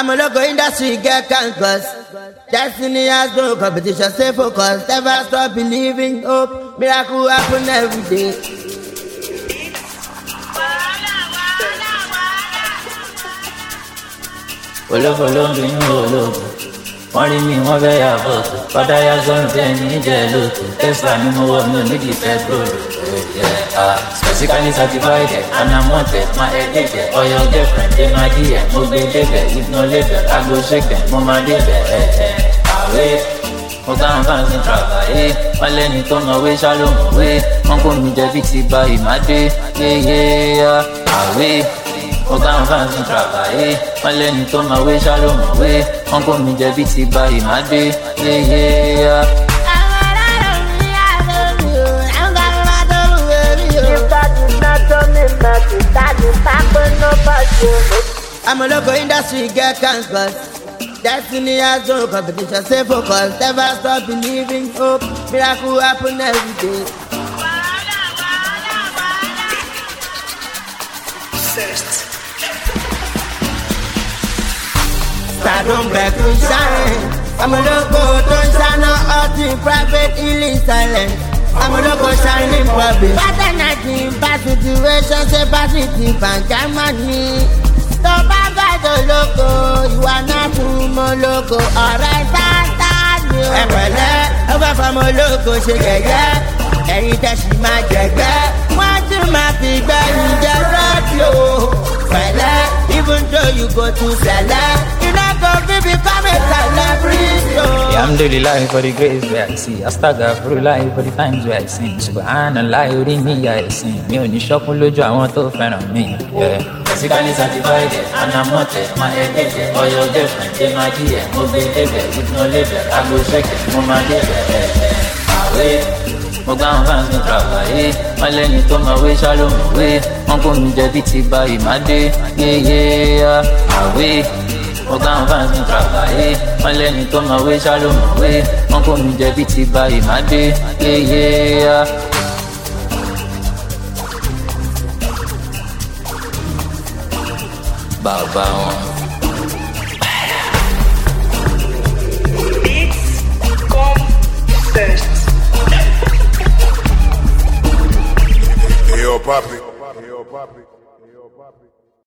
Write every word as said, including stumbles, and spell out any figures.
I'm a local industry, get cancers. Destiny has no competition, stay focused. Never stop believing, hope. Miracle happen every day. Olóko ló ń bínú olóko, wọ́n rí mi wọ́n fẹ́ yà bọ́ọ̀kù, padà yà sọ́nù tẹ́ ní jẹ́ lóko, Tesla ni mo wọ̀ mi ò nídìí petrol. Specifically certified, and I'm wanted, my addicted, or your girlfriend, they my dear, mo gbé débẹ̀, if no label, I go shake them, mo máa débẹ̀, àwẹ̀. Mo káwọn fans ń travayé, wọ́n lẹ́ni tó mọ̀wé ṣá ló mọ̀wé, wọ́n kò mí jẹ́ bí ti ba ìmádé, yéyé àwẹ̀. Mo káwọn fans ń travayé, wọ́n lẹ́ni tó mọ̀wé ṣá ló mọ̀wé, wọ́n kò mí jẹ́ bí ti ba ìmádé, yéyé. I'm a local industry, get cancers. Destiny has no competition, stay focused. Never stop believing, hope. Miracle happen every day. Stardom back to shine. I'm a local, don't shine out in private, healing silent. I'm a local shining public. Better not in bad situation, say positive and Germany. So bad by the loco, you are not too more loco. Alright, stand you. Ẹ pẹ̀lẹ́, ó fẹ́ fọmọ ológo ṣe gẹ́gẹ́. Ẹ̀yin tẹ̀sí máa jẹ̀gẹ́. Wọ́n tún máa fi gbẹ̀yìn jẹ rọ́ọ̀dì o. Pẹ̀lẹ́, even though you go to sẹ̀lẹ̀, you no go fit become a celebrity o. Yeah, I'm daily life for the grace where I see. I stagger through life for the times where I sing. Subhanallah, orí mi yà ẹ̀sìn. Mi ò ní ṣọ́kún lójú àwọn tó fẹ́ràn mi. Basically certified, and I'm wanted, my addicted, or your girlfriend, they my dear, mo gbé débẹ̀, if no label, I go shake it, mo máa débẹ̀, àwẹ̀. Mo káwọn fans ń travayé, wọ́n lẹ́ni tó mọ̀wé ṣá ló mọ̀wé, wọ́n kò mí jẹ́ bí ti ba ìmádé, yéyé àwẹ̀. Mo káwọn fans ń travayé, wọ́n lẹ́ni tó mọ̀wé ṣá ló mọ̀wé, wọ́n kò mí jẹ́ bí ti ba ìmádé, yéyé. Bàbá wọn. Beats come first. Hey yo, papi. Hey yo, papi. Hey yo, papi.